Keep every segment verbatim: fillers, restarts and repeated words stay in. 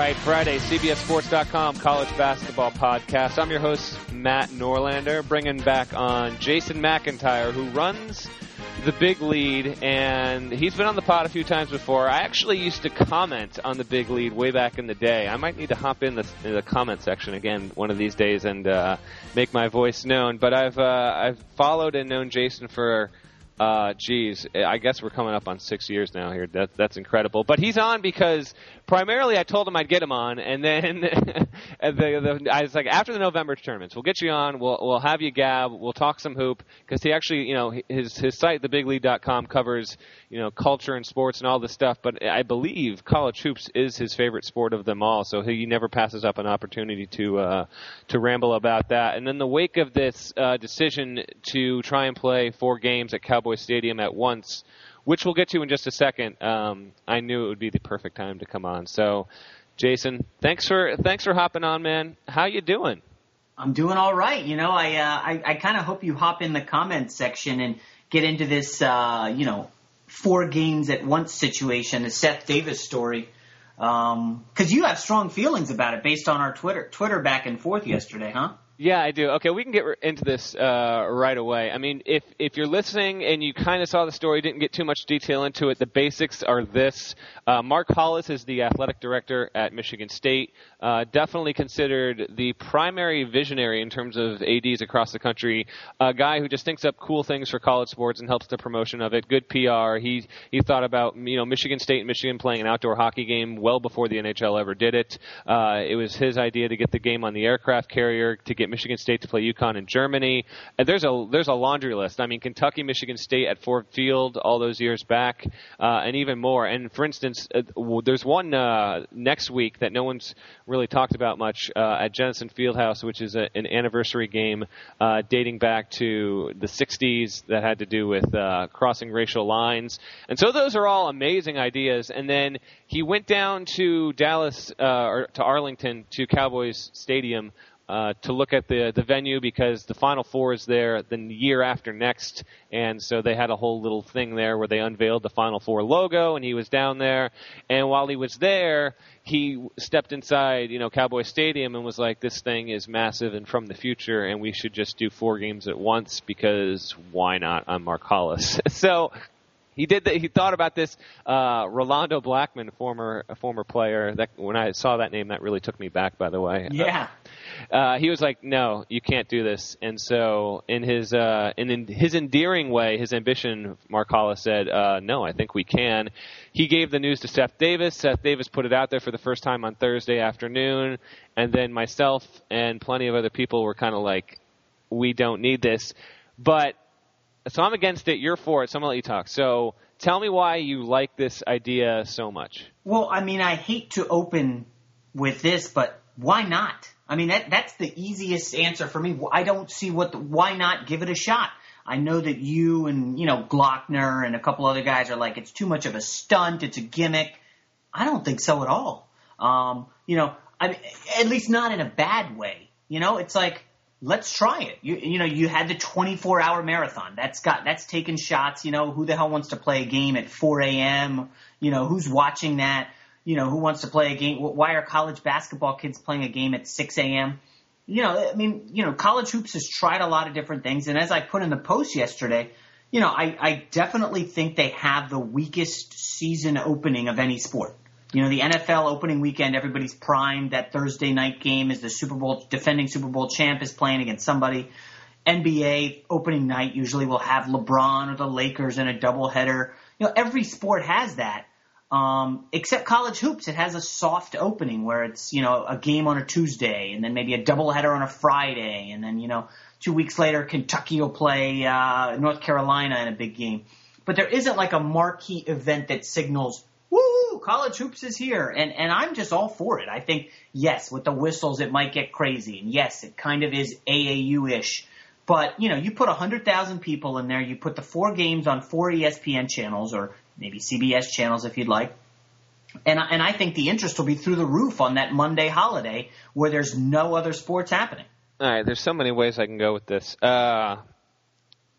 right, Friday, C B S Sports dot com college basketball podcast. I'm your host, Matt Norlander, bringing back on Jason McIntyre, who runs the Big Lead, and he's been on the pod a few times before. I actually used to comment on the Big Lead way back in the day. I might need to hop in the, in the comment section again one of these days and uh, make my voice known. But I've uh, I've followed and known Jason for. Uh, geez, I guess we're coming up on six years now here. That, that's incredible. But he's on because primarily I told him I'd get him on, and then and the, the, I was like, after the November tournaments, we'll get you on. We'll we'll have you gab. We'll talk some hoop because he actually, you know, his his site, the big lead dot com, covers you know culture and sports and all this stuff. But I believe college hoops is his favorite sport of them all, so he never passes up an opportunity to uh, to ramble about that. And in the wake of this uh, decision to try and play four games at Cowboy Stadium at once, which we'll get to in just a second, um, I knew it would be the perfect time to come on. So, Jason, thanks for thanks for hopping on, man. How you doing? I'm doing all right. You know, I uh, I, I kind of hope you hop in the comments section and get into this, uh, you know, four games at once situation, the Seth Davis story, because um, you have strong feelings about it based on our Twitter Twitter back and forth yesterday, huh? Yeah, I do. Okay, we can get into this uh, right away. I mean, if if you're listening and you kind of saw the story, didn't get too much detail into it, the basics are this. Uh, Mark Hollis is the athletic director at Michigan State, uh, definitely considered the primary visionary in terms of A Ds across the country, a guy who just thinks up cool things for college sports and helps the promotion of it, good P R. He he thought about, you know, Michigan State and Michigan playing an outdoor hockey game well before the N H L ever did it. Uh, it was his idea to get the game on the aircraft carrier, to get Michigan State to play UConn in Germany. And there's a there's a laundry list. I mean, Kentucky, Michigan State at Ford Field all those years back, uh, and even more. And for instance, uh, there's one uh, next week that no one's really talked about much uh, at Jenison Fieldhouse, which is a, an anniversary game uh, dating back to the sixties that had to do with uh, crossing racial lines. And so those are all amazing ideas. And then he went down to Dallas uh, or to Arlington to Cowboys Stadium Uh, to look at the the venue because the Final Four is there the year after next, and so they had a whole little thing there where they unveiled the Final Four logo, and he was down there. And while he was there, he stepped inside, you know, Cowboy Stadium and was like, "This thing is massive and from the future, and we should just do four games at once because why not?" I'm Mark Hollis. So. He did. The, he thought about this. Uh, Rolando Blackman, former a former player. That when I saw that name, that really took me back. By the way, yeah. Uh, uh, he was like, "No, you can't do this." And so, in his uh, in, in his endearing way, his ambition, Mark Hollis said, uh, "No, I think we can." He gave the news to Seth Davis. Seth Davis put it out there for the first time on Thursday afternoon, and then myself and plenty of other people were kind of like, "We don't need this," but. So I'm against it. You're for it. So I'm going to let you talk. So tell me why you like this idea so much. Well, I mean, I hate to open with this, but why not? I mean, that that's the easiest answer for me. I don't see what the, why not give it a shot. I know that you and, you know, Glockner and a couple other guys are like, it's too much of a stunt. It's a gimmick. I don't think so at all. Um, you know, I mean, at least not in a bad way. You know, it's like, let's try it. You you know, you had the twenty-four hour marathon. That's got that's taking shots. You know, who the hell wants to play a game at four a.m.? You know, who's watching that? You know, who wants to play a game? Why are college basketball kids playing a game at six a.m.? You know, I mean, you know, college hoops has tried a lot of different things. And as I put in the post yesterday, you know, I, I definitely think they have the weakest season opening of any sport. You know, the N F L opening weekend, everybody's primed. That Thursday night game is the Super Bowl, defending Super Bowl champ is playing against somebody. N B A opening night usually will have LeBron or the Lakers in a doubleheader. You know, every sport has that, um, except college hoops. It has a soft opening where it's, you know, a game on a Tuesday and then maybe a doubleheader on a Friday. And then, you know, two weeks later, Kentucky will play uh, North Carolina in a big game. But there isn't like a marquee event that signals, woo, college hoops is here. And, and I'm just all for it. I think, yes, with the whistles, it might get crazy. And yes, it kind of is A A U-ish. But, you know, you put one hundred thousand people in there. You put the four games on four E S P N channels or maybe C B S channels if you'd like. And, and I think the interest will be through the roof on that Monday holiday where there's no other sports happening. All right, there's so many ways I can go with this. Uh,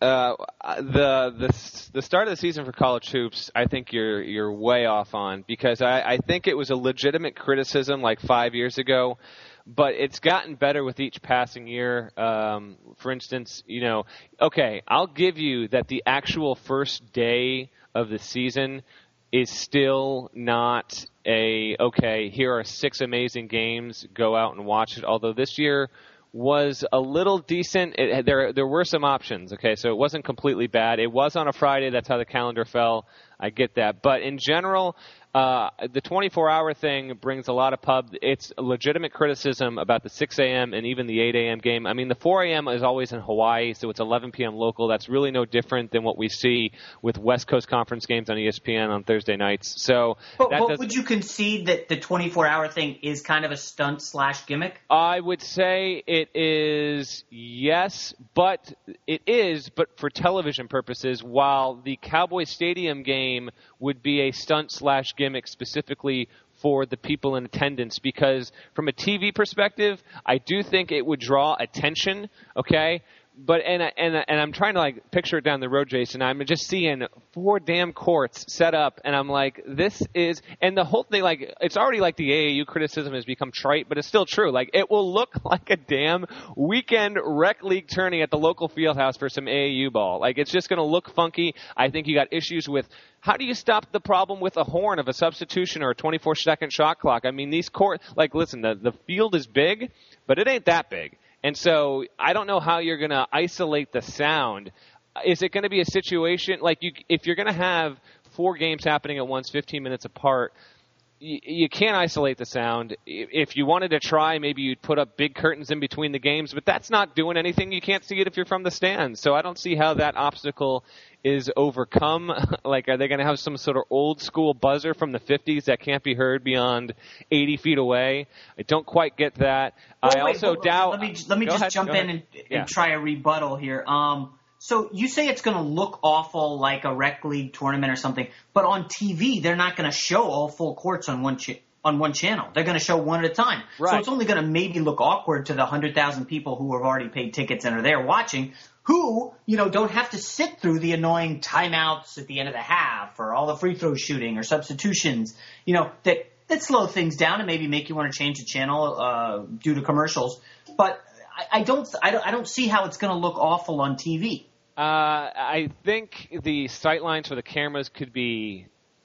Uh, the the the start of the season for college hoops, I think you're you're way off on, because I, I think it was a legitimate criticism like five years ago, but it's gotten better with each passing year. Um, for instance, you know, okay, I'll give you that the actual first day of the season is still not a, okay, here are six amazing games, go out and watch it, although this year was a little decent. It, there there were some options, okay, so it wasn't completely bad. It was on a Friday, that's how the calendar fell. I get that. But in general, uh, the twenty-four hour thing brings a lot of pub. It's a legitimate criticism about the six a.m. and even the eight a.m. game. I mean, the four a.m. is always in Hawaii, so it's eleven p.m. local. That's really no different than what we see with West Coast Conference games on E S P N on Thursday nights. So, But, that but would you concede that the twenty-four hour thing is kind of a stunt slash gimmick? I would say it is, yes, but it is, but for television purposes, while the Cowboys Stadium game would be a stunt slash gimmick specifically for the people in attendance, because from a T V perspective, I do think it would draw attention, okay? But and and and I'm trying to like picture it down the road, Jason. I'm just seeing four damn courts set up, and I'm like, this is, and the whole thing, like, it's already like the A A U criticism has become trite, but it's still true. Like, it will look like a damn weekend rec league tourney at the local field house for some A A U ball. Like, it's just going to look funky. I think you got issues with, how do you stop the problem with a horn of a substitution or a twenty-four second shot clock? I mean, these court, like, listen, the the field is big, but it ain't that big. And so I don't know how you're going to isolate the sound. Is it going to be a situation like you, if you're going to have four games happening at once, fifteen minutes apart, you, you can't isolate the sound. If you wanted to try, maybe you'd put up big curtains in between the games, but that's not doing anything. You can't see it if you're from the stands. So I don't see how that obstacle is overcome. Like, are they going to have some sort of old school buzzer from the fifties that can't be heard beyond eighty feet away? I don't quite get that. Well, I wait, also wait, doubt. Let me let me Go just ahead, jump go in ahead. and, and Yeah. try a rebuttal here. Um, so you say it's going to look awful like a rec league tournament or something, but on T V they're not going to show all full courts on one ch- on one channel. They're going to show one at a time. Right. So it's only going to maybe look awkward to the one hundred thousand people who have already paid tickets and are there watching, who, you know, don't have to sit through the annoying timeouts at the end of the half or all the free throw shooting or substitutions, you know, that, that slow things down and maybe make you want to change the channel uh, due to commercials. But I, I don't I don't I don't see how it's going to look awful on T V. Uh, I think the sight lines for the cameras could be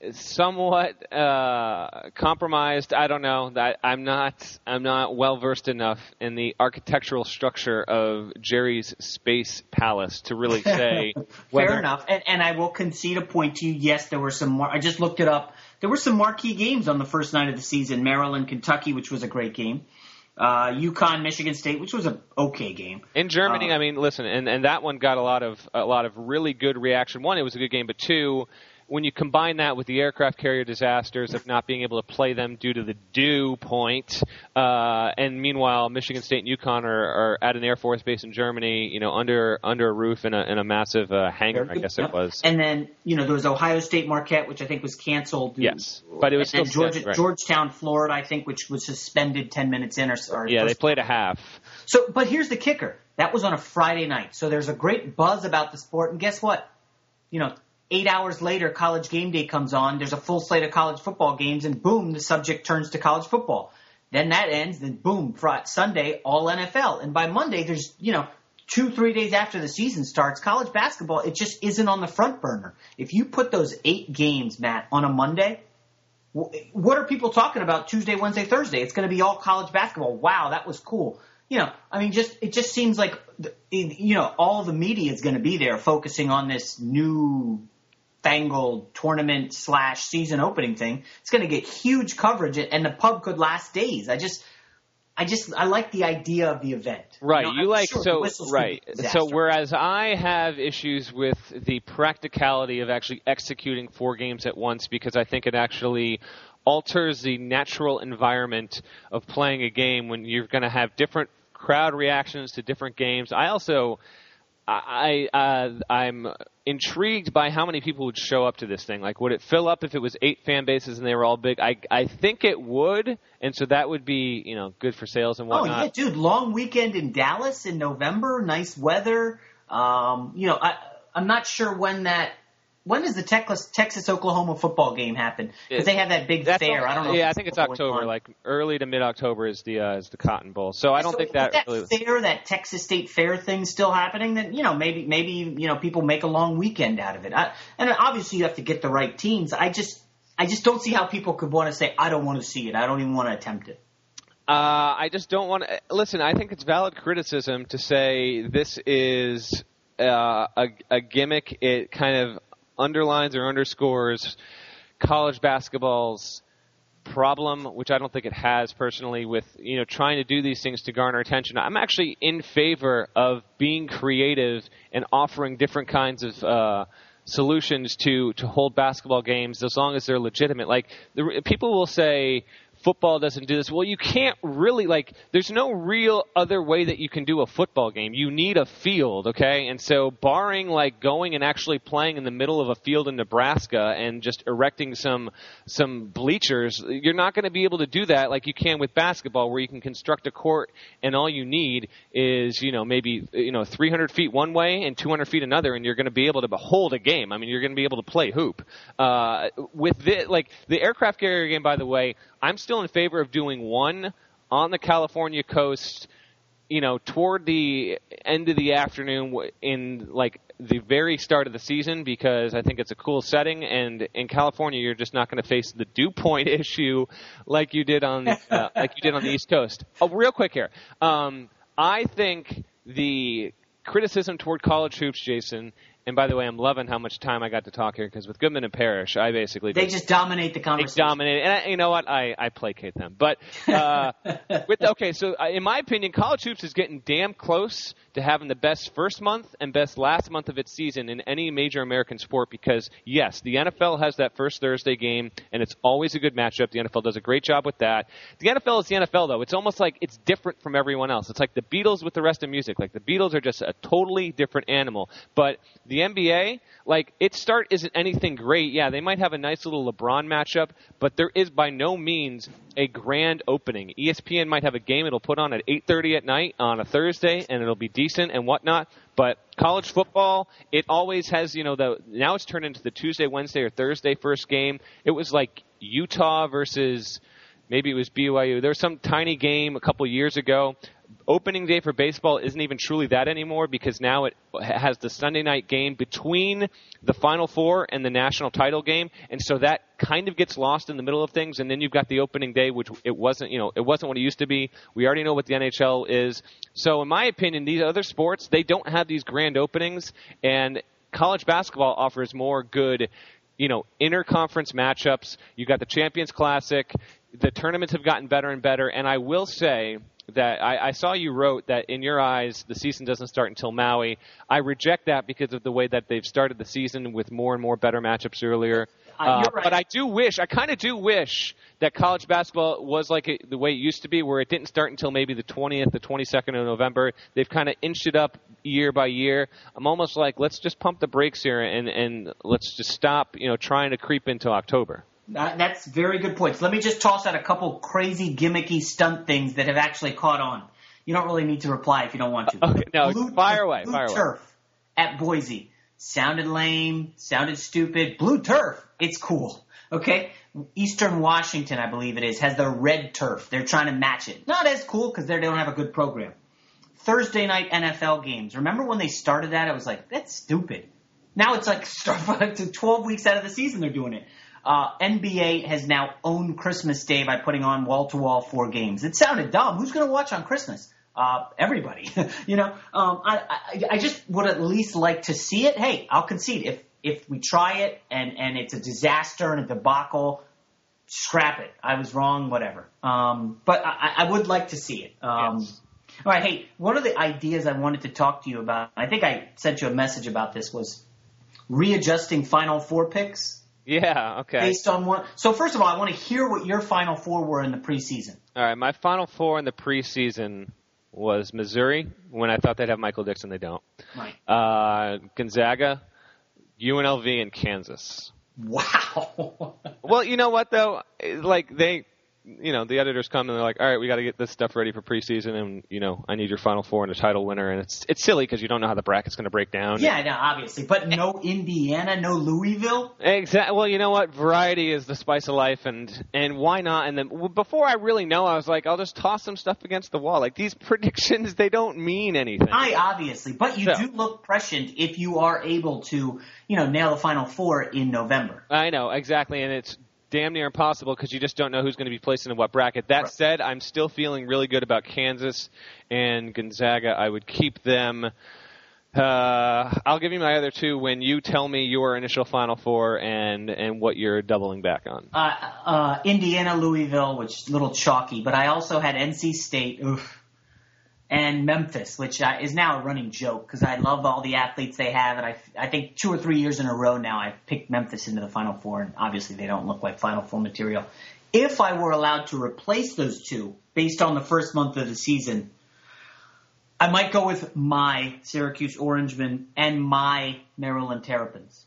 somewhat uh, compromised. I don't know. That I'm not. I'm not well versed enough in the architectural structure of Jerry's Space Palace to really say. whether... Fair enough. And, and I will concede a point to you. Yes, there were some more. I just looked it up. There were some marquee games on the first night of the season. Maryland, Kentucky, which was a great game. Uh, UConn, Michigan State, which was an okay game. In Germany, uh, I mean, listen, and, and that one got a lot of a lot of really good reaction. One, it was a good game, but two, when you combine that with the aircraft carrier disasters of not being able to play them due to the dew point, uh, and meanwhile, Michigan State and UConn are, are at an Air Force base in Germany, you know, under under a roof in a, in a massive uh, hangar, I guess yep. it was. And then, you know, there was Ohio State Marquette, which I think was canceled. Yes, but it was and still Georgia, set, right. Georgetown, Florida, I think, which was suspended ten minutes in. Or, or Yeah, they played a half. So, but here's the kicker. That was on a Friday night. So there's a great buzz about the sport. And guess what? You know, eight hours later, College Game Day comes on. There's a full slate of college football games, and boom, the subject turns to college football. Then that ends, then boom, Friday, Sunday, all N F L. And by Monday, there's, you know, two, three days after the season starts, college basketball, it just isn't on the front burner. If you put those eight games, Matt, on a Monday, what are people talking about Tuesday, Wednesday, Thursday? It's going to be all college basketball. Wow, that was cool. You know, I mean, just it just seems like, you know, all the media is going to be there focusing on this new fangled tournament slash season opening thing. It's going to get huge coverage, and the pub could last days. I just, I just, I like the idea of the event. Right, you, know, you like sure so right. So whereas I have issues with the practicality of actually executing four games at once, because I think it actually alters the natural environment of playing a game when you're going to have different crowd reactions to different games. I also, I, uh, I'm intrigued by how many people would show up to this thing. Like, would it fill up if it was eight fan bases and they were all big? I, I think it would, and so that would be, you know, good for sales and whatnot. Oh yeah, dude! Long weekend in Dallas in November, nice weather. Um, you know, I, I'm not sure when that. When does the Texas Texas Oklahoma football game happen? Because they have that big fair. All, I don't know. Yeah, if I think it's October, like early to mid October is the uh, is the Cotton Bowl. So I don't so think that, that really... fair, that Texas State Fair thing, still happening. Then you know maybe maybe you know people make a long weekend out of it. I, and obviously you have to get the right teams. I just I just don't see how people could want to say I don't want to see it. I don't even want to attempt it. Uh, I just don't want to listen. I think it's valid criticism to say this is uh, a, a gimmick. It kind of underlines or underscores college basketball's problem, which I don't think it has personally, with you know trying to do these things to garner attention. I'm actually in favor of being creative and offering different kinds of uh, solutions to to hold basketball games as long as they're legitimate. Like the, people will say football doesn't do this. Well, you can't really, like, there's no real other way that you can do a football game. You need a field, okay? And so barring, like, going and actually playing in the middle of a field in Nebraska and just erecting some some bleachers, you're not going to be able to do that like you can with basketball, where you can construct a court and all you need is, you know, maybe, you know, three hundred feet one way and two hundred feet another, and you're going to be able to hold a game. I mean, you're going to be able to play hoop. Uh, with the, like, the aircraft carrier game, by the way, I'm still in favor of doing one on the California coast, you know, toward the end of the afternoon in, like, the very start of the season, because I think it's a cool setting, and in California you're just not going to face the dew point issue like you did on uh, like you did on the East Coast. Oh, real quick here. Um, I think the criticism toward college hoops, Jason, and by the way, I'm loving how much time I got to talk here, because with Goodman and Parrish, I basically they just, just dominate the conversation. They dominate, and I, you know what? I, I placate them. But uh, with okay, so in my opinion, college hoops is getting damn close to having the best first month and best last month of its season in any major American sport, because yes, the N F L has that first Thursday game, and it's always a good matchup. The N F L does a great job with that. The N F L is the N F L, though. It's almost like it's different from everyone else. It's like the Beatles with the rest of music. Like the Beatles are just a totally different animal. But the N B A, like, its start isn't anything great. Yeah, they might have a nice little LeBron matchup, but there is by no means a grand opening. E S P N might have a game it'll put on at eight thirty at night on a Thursday, and it'll be decent and whatnot. But college football, it always has, you know, the now it's turned into the Tuesday, Wednesday, or Thursday first game. It was like Utah versus maybe it was B Y U. There was some tiny game a couple years ago. Opening day for baseball isn't even truly that anymore, because now it has the Sunday night game between the Final Four and the national title game, and so that kind of gets lost in the middle of things. And then you've got the opening day, which it wasn't, you know, it wasn't what it used to be. We already know what the N H L is. So in my opinion, these other sports, they don't have these grand openings, and college basketball offers more good, you know, interconference matchups. You got the Champions Classic. The tournaments have gotten better and better, and I will say that I, I saw you wrote that in your eyes the season doesn't start until Maui. I reject that because of the way that they've started the season with more and more better matchups earlier. Uh, You're right. But I do wish, I kind of do wish that college basketball was like it, the way it used to be, where it didn't start until maybe the twentieth, the twenty-second of November. They've kind of inched it up year by year. I'm almost like, let's just pump the brakes here and, and let's just stop, you know, trying to creep into October. Uh, that's very good points. Let me just toss out a couple crazy, gimmicky stunt things that have actually caught on. You don't really need to reply if you don't want to. Okay, no, blue, fire away, blue fire turf away. At Boise. Sounded lame, sounded stupid. Blue turf, it's cool. Okay? Eastern Washington, I believe it is, has the red turf. They're trying to match it. Not as cool because they don't have a good program. Thursday night N F L games. Remember when they started that? I was like, that's stupid. Now it's like twelve weeks out of the season they're doing it. Uh, N B A has now owned Christmas Day by putting on wall-to-wall four games. It sounded dumb. Who's going to watch on Christmas? Uh, everybody. you know, um, I, I, I just would at least like to see it. Hey, I'll concede. If if we try it and, and it's a disaster and a debacle, scrap it. I was wrong, whatever. Um, but I, I would like to see it. Um, yes. All right, hey, one of the ideas I wanted to talk to you about, I think I sent you a message about this, was readjusting Final Four picks. Yeah, okay. Based on what? So first of all, I want to hear what your Final Four were in the preseason. All right, my Final Four in the preseason was Missouri, when I thought they'd have Michael Dixon. They don't. Right. Uh, Gonzaga, U N L V, and Kansas. Wow. Well, you know what, though? Like, they you know, the editors come and they're like, all right, we got to get this stuff ready for preseason, and you know, I need your Final Four and a title winner, and it's it's silly because you don't know how the bracket's going to break down. Yeah, no, obviously, but no Indiana, no Louisville. Exactly. Well, you know what? Variety is the spice of life, and and why not? And then before I really know, I was like, I'll just toss some stuff against the wall. Like these predictions, they don't mean anything. I obviously, but you So- do look prescient if you are able to, you know, nail the Final Four in November. I know, exactly, and it's damn near impossible because you just don't know who's going to be placed in what bracket. That Right. said, I'm still feeling really good about Kansas and Gonzaga. I would keep them. Uh, I'll give you my other two when you tell me your initial Final Four and, and what you're doubling back on. Uh, uh, Indiana, Louisville, which is a little chalky, but I also had N C State, oof, and Memphis, which uh, is now a running joke because I love all the athletes they have, and I, I think two or three years in a row now I've picked Memphis into the Final Four, and obviously they don't look like Final Four material. If I were allowed to replace those two based on the first month of the season, I might go with my Syracuse Orangemen and my Maryland Terrapins.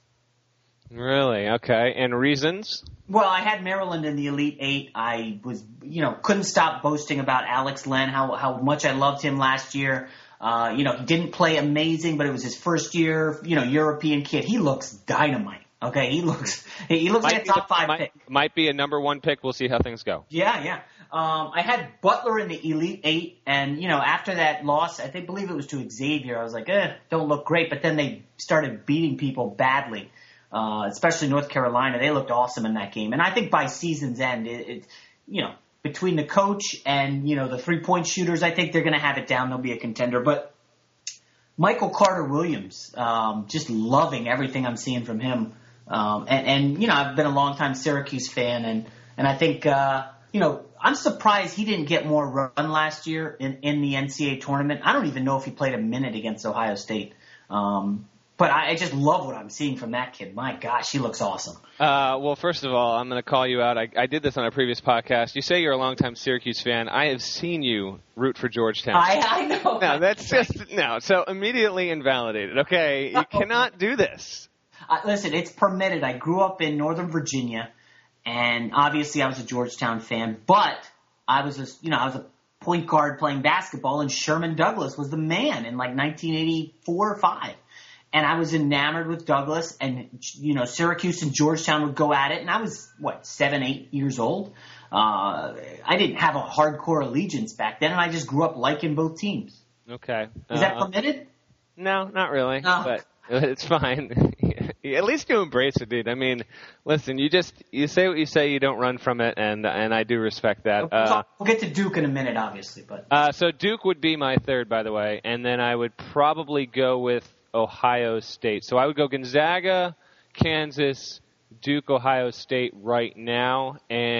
Really? Okay. And reasons? Well, I had Maryland in the Elite Eight. I was, you know, couldn't stop boasting about Alex Len, how how much I loved him last year. Uh, you know, he didn't play amazing, but it was his first year, you know, European kid. He looks dynamite. Okay, he looks he looks like a be the- top five might, pick. might be a number one pick. We'll see how things go. Yeah, yeah. Um, I had Butler in the Elite Eight, and you know, after that loss, I think believe it was to Xavier. I was like, eh, don't look great. But then they started beating people badly, uh, especially North Carolina. They looked awesome in that game, and I think by season's end, it, it you know, between the coach and you know the three point shooters, I think they're going to have it down. They'll be a contender, but. Michael Carter Williams, um, just loving everything I'm seeing from him. Um, and, and, you know, I've been a longtime Syracuse fan, and, and I think, uh, you know, I'm surprised he didn't get more run last year in, in the N C A A tournament. I don't even know if he played a minute against Ohio State. Um, but I, I just love what I'm seeing from that kid. My gosh, he looks awesome. Uh, well, first of all, I'm going to call you out. I, I did this on a previous podcast. You say you're a longtime Syracuse fan. I have seen you root for Georgetown. I, I know. No, that's just no. So immediately invalidated. Okay, you cannot do this. Uh, listen, it's permitted. I grew up in Northern Virginia, and obviously I was a Georgetown fan, but I was a, you know, I was a point guard playing basketball, and Sherman Douglas was the man in like nineteen eighty-four or five. And I was enamored with Douglas, and, you know, Syracuse and Georgetown would go at it, and I was, what, seven, eight years old? Uh, I didn't have a hardcore allegiance back then, and I just grew up liking both teams. Okay. Is that Uh, permitted? No, not really. No. But it's fine. At least you embrace it, dude. I mean, listen, you just you say what you say, you don't run from it, and and I do respect that. We'll, Uh, talk, we'll get to Duke in a minute, obviously, but uh, so Duke would be my third, by the way, and then I would probably go with Ohio State. So I would go Gonzaga, Kansas, Duke, Ohio State right now,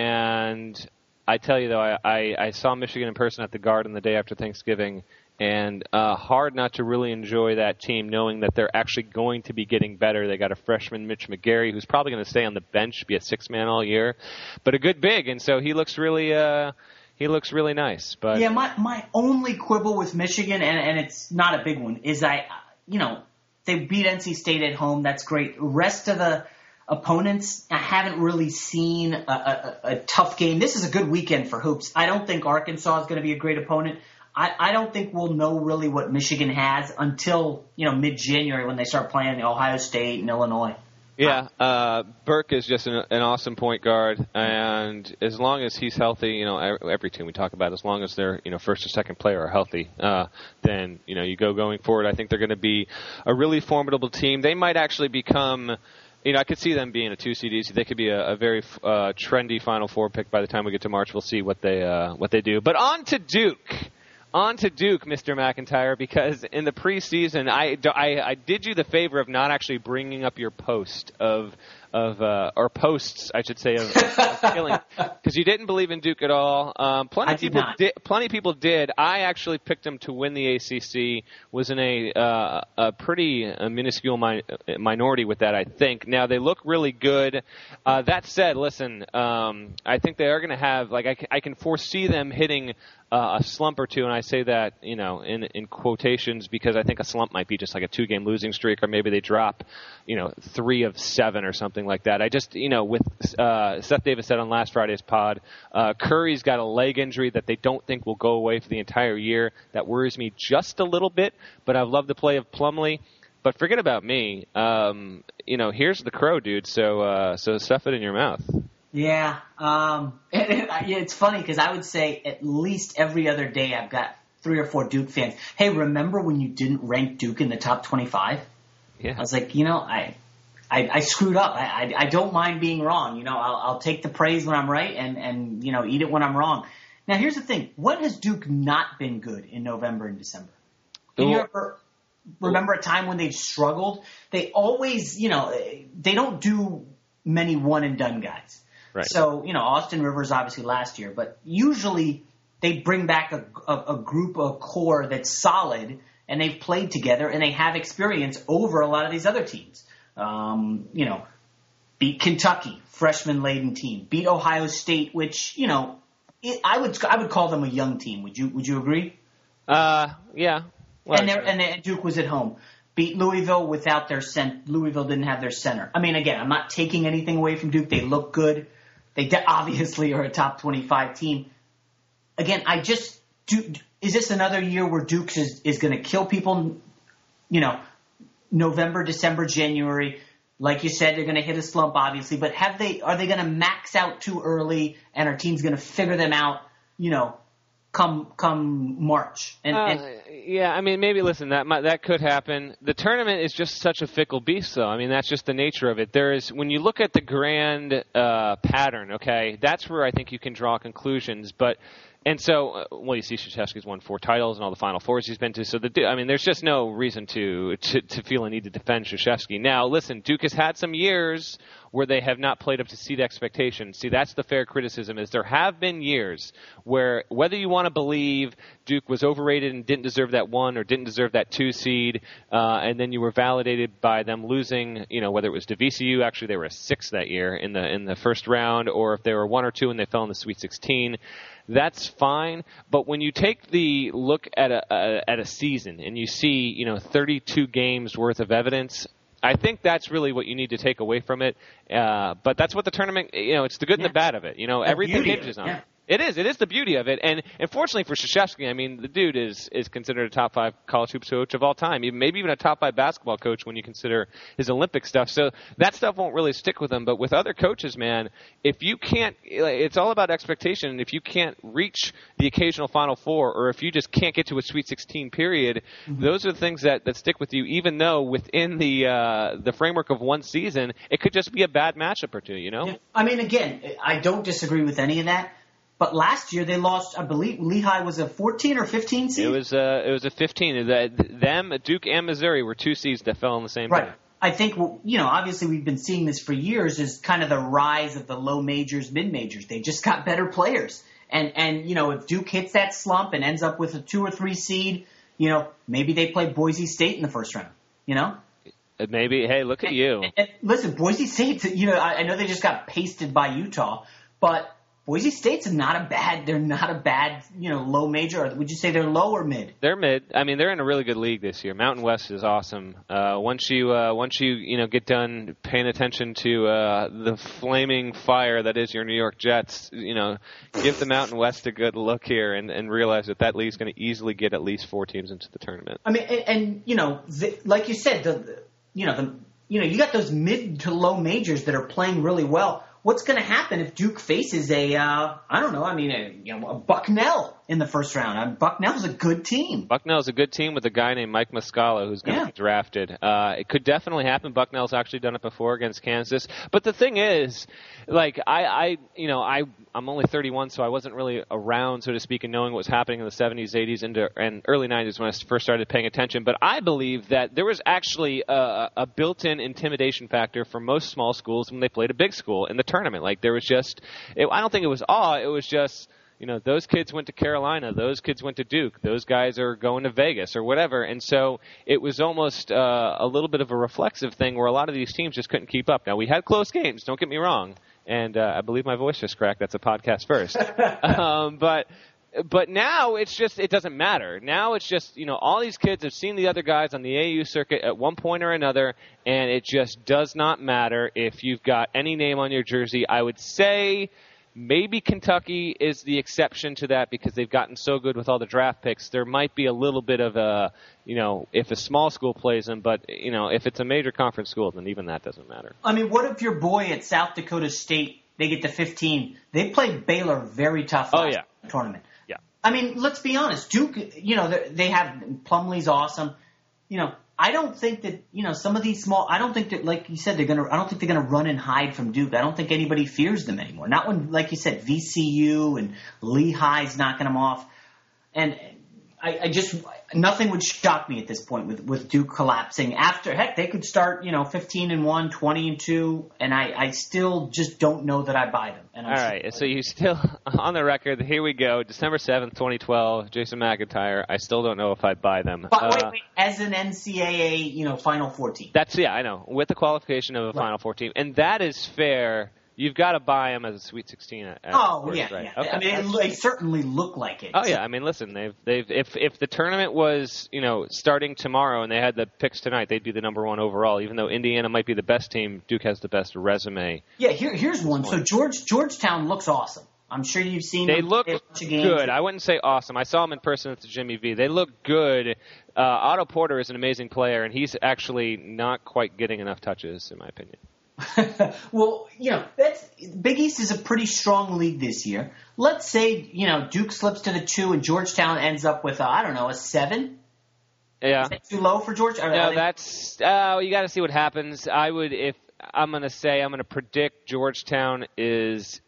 and I tell you though, I, I, I saw Michigan in person at the Garden the day after Thanksgiving, and uh, hard not to really enjoy that team knowing that they're actually going to be getting better. They got a freshman, Mitch McGary, who's probably going to stay on the bench, be a six-man all year, but a good big, and so he looks really uh, he looks really nice. But yeah, my my only quibble with Michigan, and, and it's not a big one, is I, you know, they beat N C State at home. That's great. Rest of the opponents, I haven't really seen a, a, a tough game. This is a good weekend for hoops. I don't think Arkansas is going to be a great opponent. I, I don't think we'll know really what Michigan has until, you know, mid-January when they start playing Ohio State and Illinois. Yeah, uh, Burke is just an, an awesome point guard, and as long as he's healthy, you know, every, every team we talk about, as long as their, you know, first or second player are healthy, uh, then, you know, you go going forward. I think they're going to be a really formidable team. They might actually become, you know, I could see them being a two seed easy. They could be a, a very uh, trendy Final Four pick by the time we get to March. We'll see what they uh, what they do. But on to Duke. On to Duke, Mister McIntyre, because in the preseason, I, I, I did you the favor of not actually bringing up your post of of uh, or posts, I should say, of, of killing, because you didn't believe in Duke at all. Um, plenty I of did people not. did. Plenty of people did. I actually picked them to win the A C C. Was in a uh, a pretty uh, minuscule mi- minority with that, I think. Now they look really good. Uh, that said, listen, um, I think they are going to have like I can, I can foresee them hitting uh, a slump or two, and I say that, you know, in in quotations, because I think a slump might be just like a two-game losing streak, or maybe they drop, you know, three of seven or something something like that. I just, you know, with uh, Seth Davis said on last Friday's pod, uh, Curry's got a leg injury that they don't think will go away for the entire year. That worries me just a little bit, but I love the play of Plumlee. But forget about me. Um, you know, here's the crow, dude. So, uh, so stuff it in your mouth. Yeah, um, it's funny because I would say at least every other day I've got three or four Duke fans. Hey, remember when you didn't rank Duke in the top twenty-five? Yeah. I was like, you know, I, I, I screwed up. I, I, I don't mind being wrong. You know, I'll, I'll take the praise when I'm right and, and, you know, eat it when I'm wrong. Now, here's the thing. When has Duke not been good in November and December? Can you ever remember a time when they've struggled? They always, you know, they don't do many one-and-done guys. Right. So, you know, Austin Rivers obviously last year, but usually they bring back a, a, a group, a core that's solid, and they've played together, and they have experience over a lot of these other teams. Um, you know, beat Kentucky, freshman-laden team. Beat Ohio State, which, you know, it, I would I would call them a young team. Would you Would you agree? Uh, yeah. And, and, and Duke was at home. Beat Louisville without their cent. Louisville didn't have their center. I mean, again, I'm not taking anything away from Duke. They look good. They de- obviously are a top twenty-five team. Again, I just do. Is this another year where Duke is, is going to kill people? You know, November, December, January. Like you said, they're going to hit a slump, obviously. But have they? Are they going to max out too early, and our team's going to figure them out? You know, come come March. And, uh, and yeah, I mean, maybe listen, that might, that could happen. The tournament is just such a fickle beast, though. I mean, that's just the nature of it. There is, when you look at the grand uh, pattern, okay, that's where I think you can draw conclusions. But and so, uh, well, you see, Krzyzewski's won four titles and all the Final Fours he's been to. So, the I mean, there's just no reason to to, to feel a need to defend Krzyzewski. Now, listen, Duke has had some years where they have not played up to seed expectations. See, that's the fair criticism, is there have been years where, whether you want to believe Duke was overrated and didn't deserve that one or didn't deserve that two seed, uh, and then you were validated by them losing, you know, whether it was to V C U, actually they were a six that year in the in the first round, or if they were one or two and they fell in the Sweet sixteen. That's fine, but when you take the look at a, a at a season and you see, you know, thirty-two games worth of evidence, I think that's really what you need to take away from it. Uh, but that's what the tournament, you know, it's the good yeah. and the bad of it. You know, the everything hinges on yeah. it. It is. It is the beauty of it. And unfortunately for Krzyzewski, I mean, the dude is, is considered a top five college hoops coach of all time, even, maybe even a top five basketball coach when you consider his Olympic stuff. So that stuff won't really stick with him. But with other coaches, man, if you can't, it's all about expectation. And if you can't reach the occasional Final Four, or if you just can't get to a Sweet sixteen period, mm-hmm. those are the things that, that stick with you, even though within the uh, the framework of one season, it could just be a bad matchup or two, you know? Yeah. I mean, again, I don't disagree with any of that. But last year they lost, I believe Lehigh was a fourteen or fifteen seed? It was a, it was a fifteen. Them, Duke and Missouri were two seeds that fell in the same right. day. I think, you know, obviously we've been seeing this for years, is kind of the rise of the low majors, mid majors. They just got better players. And, and, you know, if Duke hits that slump and ends up with a two or three seed, you know, maybe they play Boise State in the first round, you know? Maybe. Hey, look at you. And, and listen, Boise State, you know, I, I know they just got pasted by Utah, but Boise State's not a bad, they're not a bad, you know, low major. Or would you say they're low or mid? They're mid. I mean, they're in a really good league this year. Mountain West is awesome. Uh, once you, uh, once you, you know, get done paying attention to uh, the flaming fire that is your New York Jets, you know, give the Mountain West a good look here and, and realize that that league's going to easily get at least four teams into the tournament. I mean, and, and you know, the, like you said, the, you know, the, you know, you got those mid to low majors that are playing really well. What's going to happen if Duke faces a, uh, I don't know, I mean, a, you know, a Bucknell in the first round? I mean, Bucknell's a good team. Bucknell's a good team with a guy named Mike Muscala who's going to yeah. be drafted. Uh, it could definitely happen. Bucknell's actually done it before against Kansas. But the thing is, like, I, I you know, I, I'm only thirty-one, so I wasn't really around, so to speak, and knowing what was happening in the seventies, eighties, into, and early nineties when I first started paying attention. But I believe that there was actually a, a built-in intimidation factor for most small schools when they played a big school in the tournament. Like, there was just, it, I don't think it was awe, it was just, you know, those kids went to Carolina, those kids went to Duke, those guys are going to Vegas or whatever. And so it was almost uh, a little bit of a reflexive thing where a lot of these teams just couldn't keep up. Now, we had close games, don't get me wrong. And uh, I believe my voice just cracked. That's a podcast first. um, but But now it's just, it doesn't matter. Now it's just, you know, all these kids have seen the other guys on the A A U circuit at one point or another, and it just does not matter if you've got any name on your jersey. I would say maybe Kentucky is the exception to that because they've gotten so good with all the draft picks. There might be a little bit of a, you know, if a small school plays them, but, you know, if it's a major conference school, then even that doesn't matter. I mean, what if your boy at South Dakota State, they get to fifteen? They played Baylor very tough last oh, yeah. tournament. Yeah. I mean, let's be honest. Duke, you know, they have Plumlee's awesome. You know, I don't think that, you know, some of these small, I don't think that, like you said, they're going to, I don't think they're going to run and hide from Duke. I don't think anybody fears them anymore. Not when, like you said, V C U and Lehigh's knocking them off. And I, I just, nothing would shock me at this point with, with Duke collapsing. After, heck, they could start, you know, fifteen and one, twenty and two, and I, I still just don't know that I buy them. And I'm All sure right, so you still, on the record, here we go, December seventh, twenty twelve, Jason McIntyre. I still don't know if I buy them. But uh, wait, wait, as an N C double A, you know, Final Four team. That's, yeah, I know, with the qualification of a Right. Final Four team. And that is fair. You've got to buy them as a Sweet sixteen. At, at Oh first, yeah, right? yeah. Okay. I mean, it, they certainly look like it. Oh yeah, I mean, listen, they've they've if if the tournament was, you know, starting tomorrow and they had the picks tonight, they'd be the number one overall. Even though Indiana might be the best team, Duke has the best resume. Yeah, here here's one. So George Georgetown looks awesome. I'm sure you've seen They them look play a bunch of games. good. I wouldn't say awesome. I saw them in person at the Jimmy V. They look good. Uh, Otto Porter is an amazing player, and he's actually not quite getting enough touches, in my opinion. Well, you know, that's Big East is a pretty strong league this year. Let's say, you know, Duke slips to the two and Georgetown ends up with, I I don't know, a seven? Yeah. Is that too low for George? Or No, are they- that's uh, you got to see what happens. I would, if I'm going to say, I'm going to predict Georgetown is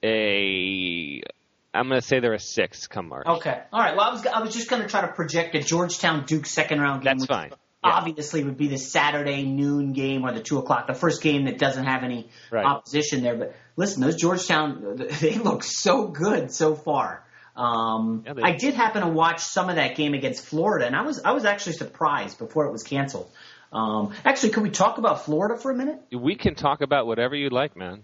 a. I'm going to say they're a six come March. Okay. All right. Well, I was I was just going to try to project a Georgetown Duke second round game. That's which fine. Yeah. Obviously, would be the Saturday noon game or the two o'clock, the first game that doesn't have any Right. opposition there. But listen, those Georgetown, they look so good so far. Um, Yeah, they- I did happen to watch some of that game against Florida, and I was I was actually surprised before it was canceled. Um, actually, could we talk about Florida for a minute? We can talk about whatever you like, man.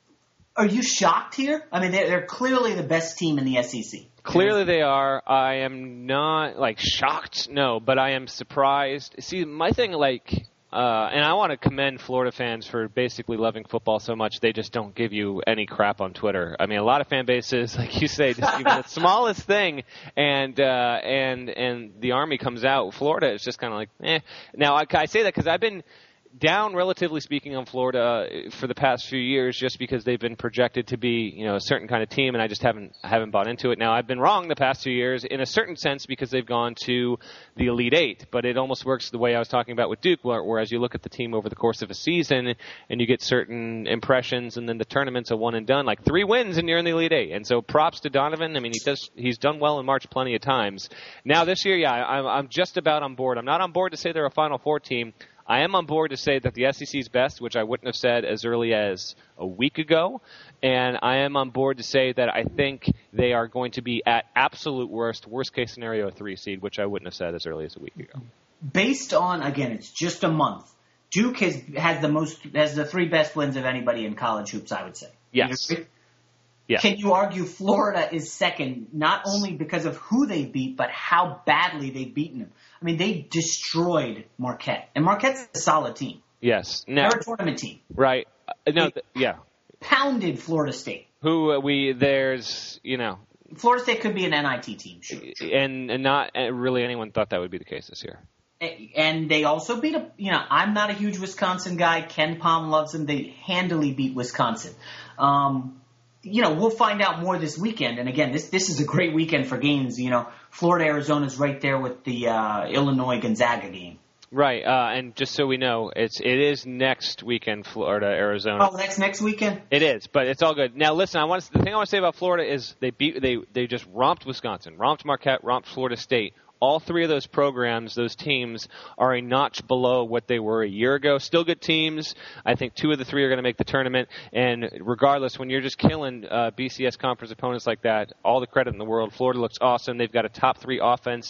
Are you shocked here? I mean, they're, they're clearly the best team in the S E C. Clearly they are. I am not, like, shocked, no, but I am surprised. See, my thing, like, uh, and I want to commend Florida fans for basically loving football so much they just don't give you any crap on Twitter. I mean, a lot of fan bases, like you say, just even the smallest thing, and uh, and and the Army comes out. Florida is just kind of like, eh. Now, I, I say that because I've been down, relatively speaking, on Florida for the past few years, just because they've been projected to be, you know, a certain kind of team, and I just haven't haven't bought into it. Now, I've been wrong the past few years in a certain sense because they've gone to the Elite Eight, but it almost works the way I was talking about with Duke, where, whereas you look at the team over the course of a season and you get certain impressions, and then the tournament's a one and done, like three wins and you're in the Elite Eight. And so, props to Donovan. I mean, he does he's done well in March plenty of times. Now, this year, yeah, I'm I'm just about on board. I'm not on board to say they're a Final Four team. I am on board to say that the S E C is best, which I wouldn't have said as early as a week ago. And I am on board to say that I think they are going to be at absolute worst, worst case scenario, a three seed, which I wouldn't have said as early as a week ago. Based on, again, it's just a month. Duke has has the most has the three best wins of anybody in college hoops, I would say. Yes. You agree? Yeah. Can you argue Florida is second, not only because of who they beat, but how badly they've beaten them? I mean, they destroyed Marquette, and Marquette's a solid team. Yes. Now, They're a tournament team. right. Uh, no. Th- yeah. Pounded Florida State. Who uh, we there's you know, Florida State could be an N I T team, sure. and and not uh, really anyone thought that would be the case this year. And they also beat a, you know, I'm not a huge Wisconsin guy. Ken Palm loves them. They handily beat Wisconsin. Um, you know, we'll find out more this weekend. And again, this this is a great weekend for games. You know, Florida Arizona's right there with the uh, Illinois Gonzaga game. Right, uh, and just so we know, it's it is next weekend, Florida, Arizona. Oh, that's next weekend. It is, but it's all good. Now, listen, I want to, the thing I want to say about Florida is they beat they they just romped Wisconsin, romped Marquette, romped Florida State. All three of those programs, those teams, are a notch below what they were a year ago. Still good teams. I think two of the three are going to make the tournament. And regardless, when you're just killing uh, B C S conference opponents like that, all the credit in the world. Florida looks awesome. They've got a top three offense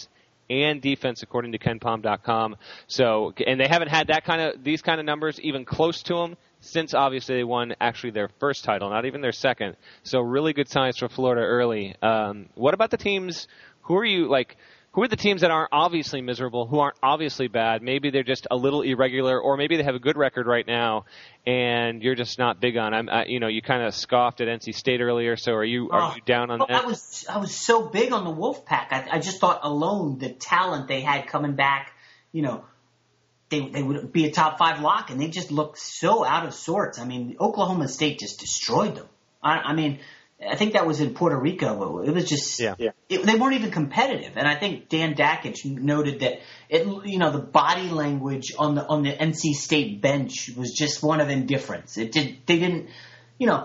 and defense, according to Ken Palm dot com. So, and they haven't had that kind of these kind of numbers even close to them since obviously they won actually their first title, not even their second. So really good signs for Florida early. Um, what about the teams? Who are you like? Who are the teams that aren't obviously miserable, who aren't obviously bad? Maybe they're just a little irregular, or maybe they have a good record right now, and you're just not big on. I'm, I, you know, you kind of scoffed at N C State earlier, so are you are oh, you down on well, that? I was I was so big on the Wolfpack. I, I just thought alone the talent they had coming back, you know, they they would be a top five lock, and they just looked so out of sorts. I mean, Oklahoma State just destroyed them. I, I mean. I think that was in Puerto Rico. It was just yeah. it, they weren't even competitive. And I think Dan Dakich noted that it, you know, the body language on the on the N C State bench was just one of indifference. It did they didn't, you know,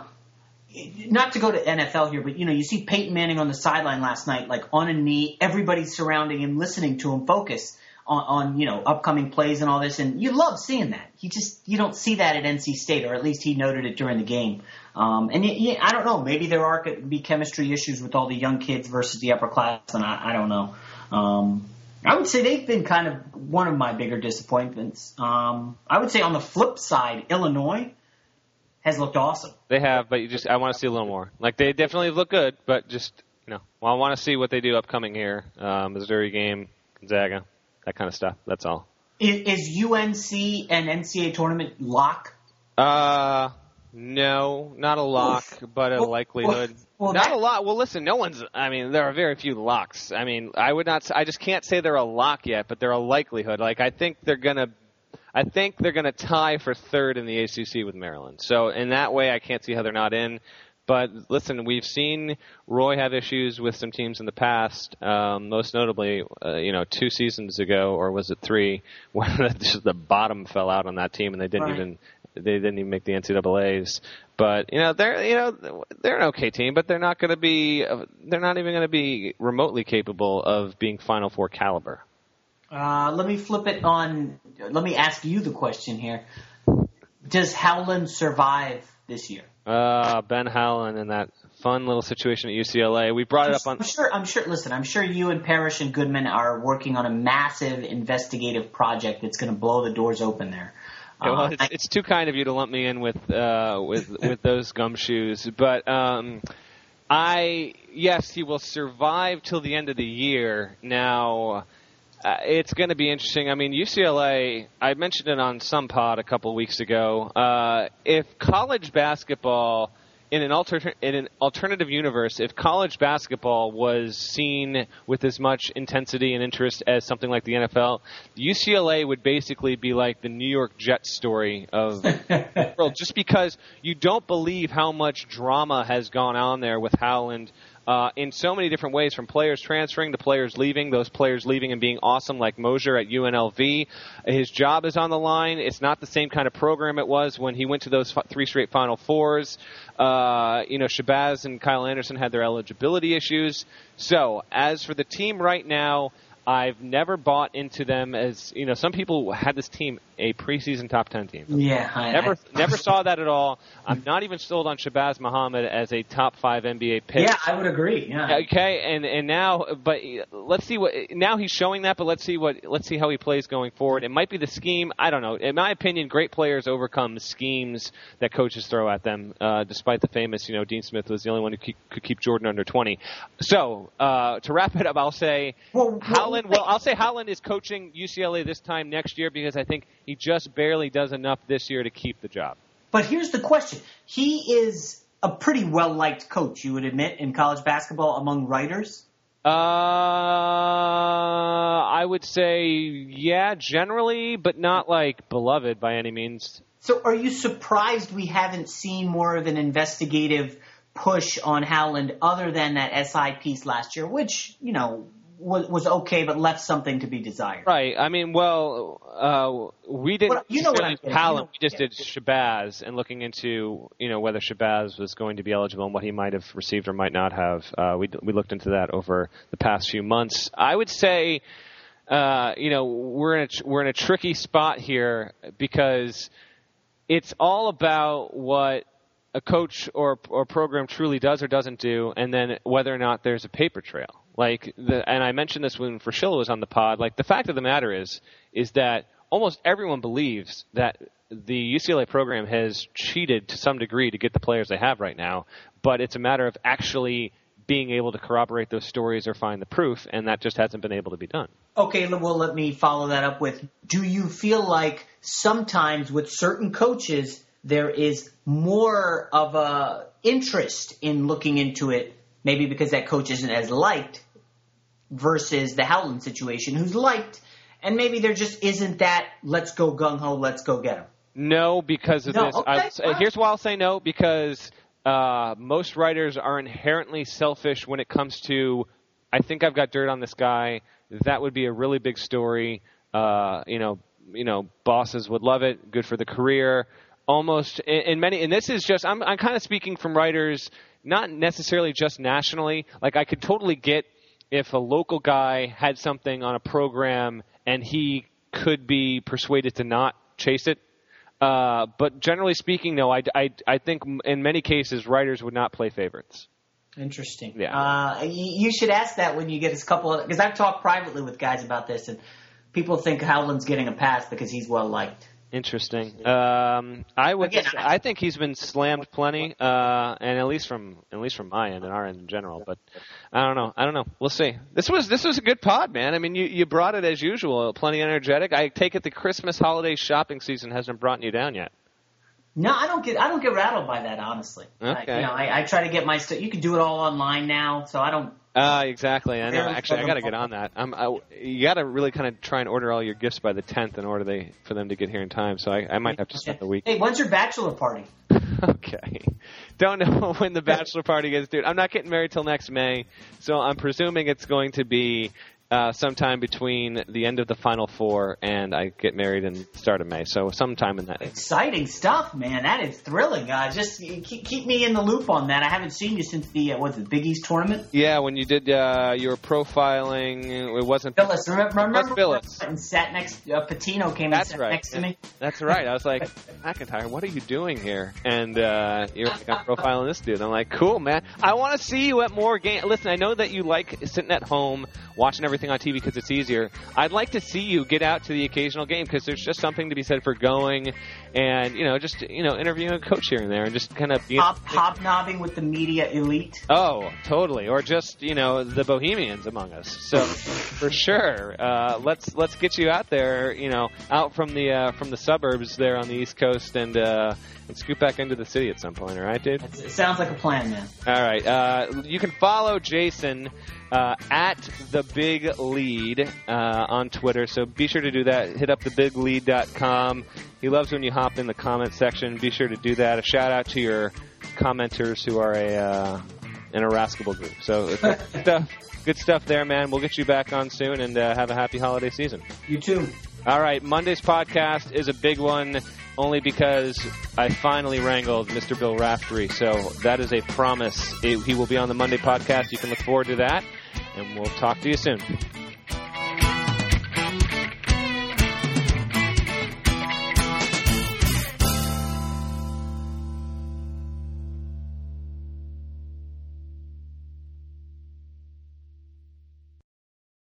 not to go to N F L here, but you know, you see Peyton Manning on the sideline last night, like on a knee, everybody surrounding him, listening to him focus on, on you know upcoming plays and all this, and you love seeing that. You just you don't see that at N C State, or at least he noted it during the game. Um, and yeah, I don't know. Maybe there are could be chemistry issues with all the young kids versus the upper class, and I, I don't know. Um, I would say they've been kind of one of my bigger disappointments. Um, I would say on the flip side, Illinois has looked awesome. They have, but you just I want to see a little more. Like they definitely look good, but just you know, well, I want to see what they do upcoming here. Um, Missouri game, Gonzaga, that kind of stuff. That's all. Is, is U N C an N C A A tournament lock? Uh. No, not a lock, but a well, likelihood. Well, well, not that, a lot. Well, listen, no one's. I mean, there are very few locks. I mean, I would not. I just can't say they're a lock yet, but they're a likelihood. Like I think they're gonna. I think they're gonna tie for third in the A C C with Maryland. So in that way, I can't see how they're not in. But listen, we've seen Roy have issues with some teams in the past. Um, most notably, uh, you know, two seasons ago, or was it three, when just the bottom fell out on that team, and they didn't right. even. They didn't even make the N C double A's, but you know they're you know they're an okay team, but they're not going to be they're not even going to be remotely capable of being Final Four caliber. Uh, let me flip it on. Let me ask you the question here: does Howland survive this year? Uh, Ben Howland in that fun little situation at U C L A. We brought I'm, it up on. I'm sure. I'm sure. Listen, I'm sure you and Parrish and Goodman are working on a massive investigative project that's going to blow the doors open there. Yeah, well, it's, it's too kind of you to lump me in with uh, with with those gumshoes, but um, I yes, he will survive till the end of the year. Now, uh, it's going to be interesting. I mean, U C L A. I mentioned it on some pod a couple weeks ago. Uh, if college basketball. In an, alter- in an alternative universe, if college basketball was seen with as much intensity and interest as something like the N F L, U C L A would basically be like the New York Jets story of the world, just because you don't believe how much drama has gone on there with Howland uh, in so many different ways, from players transferring to players leaving, those players leaving and being awesome like Mosier at U N L V. His job is on the line. It's not the same kind of program it was when he went to those f- three straight Final Fours. Uh, you know, Shabazz and Kyle Anderson had their eligibility issues. So, as for the team right now, I've never bought into them as, you know, some people had this team a preseason top ten team. Yeah. I, never I, never saw that at all. I'm not even sold on Shabazz Muhammad as a top five N B A pick. Yeah, I would agree. Yeah. Okay, and and now, but let's see what, now he's showing that, but let's see what, let's see how he plays going forward. It might be the scheme. I don't know. In my opinion, great players overcome schemes that coaches throw at them, uh, despite the famous, you know, Dean Smith was the only one who keep, could keep Jordan under twenty. So, uh, to wrap it up, I'll say well, Howland, well, I'll say Howland is coaching U C L A this time next year because I think he just barely does enough this year to keep the job. But here's the question. He is a pretty well-liked coach, you would admit, in college basketball among writers? Uh, I would say, yeah, generally, but not, like, beloved by any means. So are you surprised we haven't seen more of an investigative push on Howland other than that S I piece last year, which, you know, was, was okay, but left something to be desired? Right. I mean, well, uh, we didn't well, you know what I'm saying. Howland. You know, we just yeah. did Shabazz and looking into, you know, whether Shabazz was going to be eligible and what he might have received or might not have. Uh, we we looked into that over the past few months. I would say, uh, you know, we're in a we're in a tricky spot here because it's all about what a coach or or program truly does or doesn't do, and then whether or not there's a paper trail. Like, the, and I mentioned this when Fraschilla was on the pod. Like, the fact of the matter is, is that almost everyone believes that the U C L A program has cheated to some degree to get the players they have right now, but it's a matter of actually being able to corroborate those stories or find the proof, and that just hasn't been able to be done. Okay, well, let me follow that up with, do you feel like sometimes with certain coaches there is more of a interest in looking into it, maybe because that coach isn't as liked, versus the Howland situation, who's liked, and maybe there just isn't that, let's go gung-ho, let's go get him? No, because of no, this. Okay. I, uh, here's why I'll say no, because uh, most writers are inherently selfish when it comes to, I think I've got dirt on this guy. That would be a really big story. Uh, you know, you know, bosses would love it. Good for the career. Almost in, in many, and this is just, I'm, I'm kind of speaking from writers, not necessarily just nationally. Like, I could totally get if a local guy had something on a program and he could be persuaded to not chase it. Uh, but generally speaking, no, I, I, I think in many cases writers would not play favorites. Interesting. Yeah. Uh, you should ask that when you get a couple of, because I've talked privately with guys about this, and people think Howland's getting a pass because he's well liked. Interesting. Um, I would. Again, I, I think he's been slammed plenty, uh, and at least from at least from my end and our end in general. But I don't know. I don't know. We'll see. This was this was a good pod, man. I mean, you, you brought it as usual, plenty energetic. I take it the Christmas holiday shopping season hasn't brought you down yet. No, I don't get I don't get rattled by that, honestly. Okay. I, you know, I, I try to get my stuff. You can do it all online now, so I don't. Uh, exactly. I know. Fairly Actually, I got to get on that. I'm, I, you got to really kind of try and order all your gifts by the tenth in order they, for them to get here in time. So I, I might have to spend the week. Hey, when's your bachelor party? Okay. Don't know when the bachelor party is, dude. I'm not getting married till next May, so I'm presuming it's going to be uh, sometime between the end of the Final Four and I get married in the start of May. So sometime in that. Exciting stuff, man. That is thrilling. Uh, just keep, keep me in the loop on that. I haven't seen you since the uh, what's it, Big East tournament. Yeah, when you did uh, your profiling, it wasn't Phyllis. Remember, remember Phyllis. and sat next. Uh, Patino came That's and sat right. next to me. That's right. I was like, McIntyre, what are you doing here? And uh, you're like, I'm profiling this dude. I'm like, cool, man. I want to see you at more games. Listen, I know that you like sitting at home watching everything on T V because it's easier. I'd like to see you get out to the occasional game because there's just something to be said for going and, you know, just, you know, interviewing a coach here and there and just kind of being... Hop, hobnobbing with the media elite. Oh, totally. Or just, you know, the bohemians among us. So, for sure, uh, let's let's get you out there, you know, out from the uh, from the suburbs there on the East Coast and uh, and scoot back into the city at some point. All right, dude? It sounds like a plan, man. All right. Uh, you can follow Jason uh, at The Big Lead uh, on Twitter, so be sure to do that. Hit up the big lead dot com. He loves when you hop in the comment section. Be sure to do that. A shout out to your commenters who are a uh, an irascible group. So good stuff, good stuff there, man. We'll get you back on soon and uh, have a happy holiday season. You too. All right, Monday's podcast is a big one only because I finally wrangled Mister Bill Raftery. So that is a promise. It, he will be on the Monday podcast. You can look forward to that, and we'll talk to you soon.